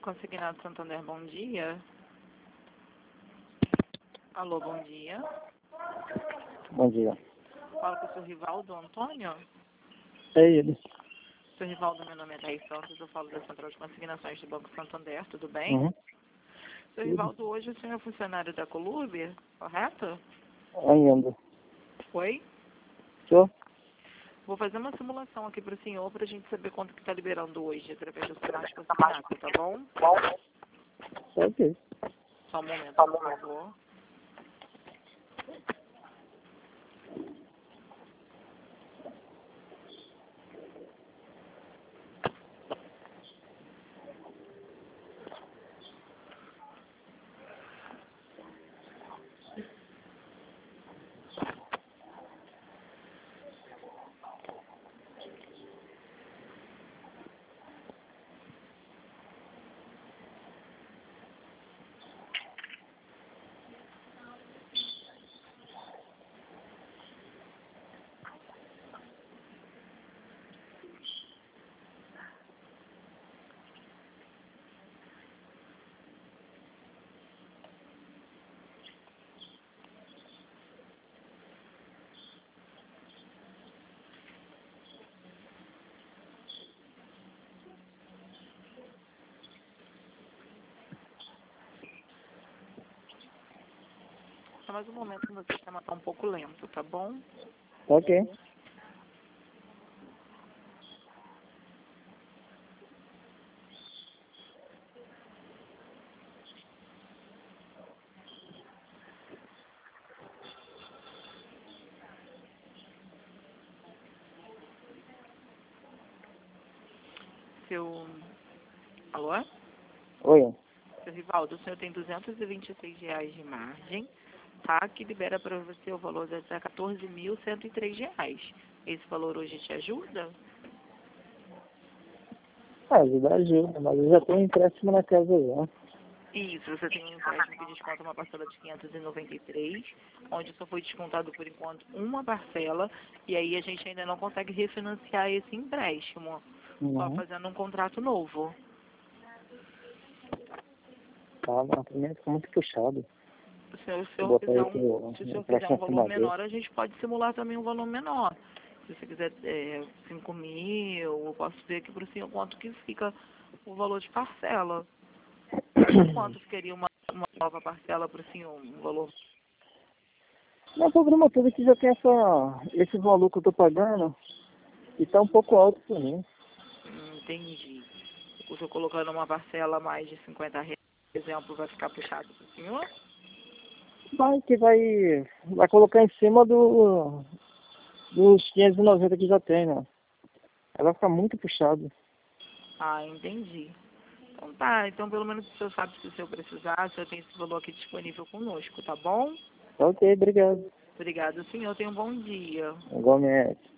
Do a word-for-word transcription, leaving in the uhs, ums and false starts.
Consignado Santander, bom dia. Alô, bom dia. Bom dia. Falo com o seu Rivaldo Antônio. É ele. Seu Rivaldo, meu nome é Thaís Santos, eu falo da Central de Consignações do Banco Santander, tudo bem? Uhum. Seu Rivaldo, hoje o senhor é funcionário da Colube, correto? Ainda. Oi? Senhor? Vou fazer uma simulação aqui para o senhor, para a gente saber quanto que está liberando hoje, através do Sinal de Consignado, tá bom? Tá ok. Só um momento, por favor. Só mais um momento que meu sistema está um pouco lento, tá bom? Tá ok. Seu... Alô? Oi. Seu Rivaldo, o senhor tem duzentos e vinte e seis reais de margem, tá? Que libera para você o valor de quatorze mil cento e três reais. Esse valor hoje te ajuda? Ah, ajuda, ajuda, mas eu já tenho empréstimo na casa já. Isso, você tem um empréstimo que desconta uma parcela de quinhentos e noventa e três, onde só foi descontado por enquanto uma parcela, e aí a gente ainda não consegue refinanciar esse empréstimo, só Uhum. fazendo um contrato novo. Tá, mas pra mim fica muito puxado. Se o Eu senhor botei quiser aqui um, o se o senhor quiser um empréstimo valor acima dele. menor, a gente pode simular também um valor menor. Se você quiser é, cinco mil, eu posso ver aqui para o senhor quanto que fica o valor de parcela. Quanto ficaria uma, uma nova parcela para o senhor? Um valor. Mas o problema todo é que já tem essa, esse valor que eu tô pagando e tá um pouco alto pra mim. Hum, entendi. O senhor colocando uma parcela a mais de cinquenta reais, por exemplo, vai ficar puxado para o senhor? Vai que vai, vai colocar em cima do, dos quinhentos e noventa que já tem, né? Aí vai ficar muito puxado. Ah, entendi. Então tá, então pelo menos o senhor sabe se o senhor precisar, o senhor tem esse valor aqui disponível conosco, tá bom? Tá ok, obrigado. Obrigado, senhor. Tenha um bom dia. Igualmente.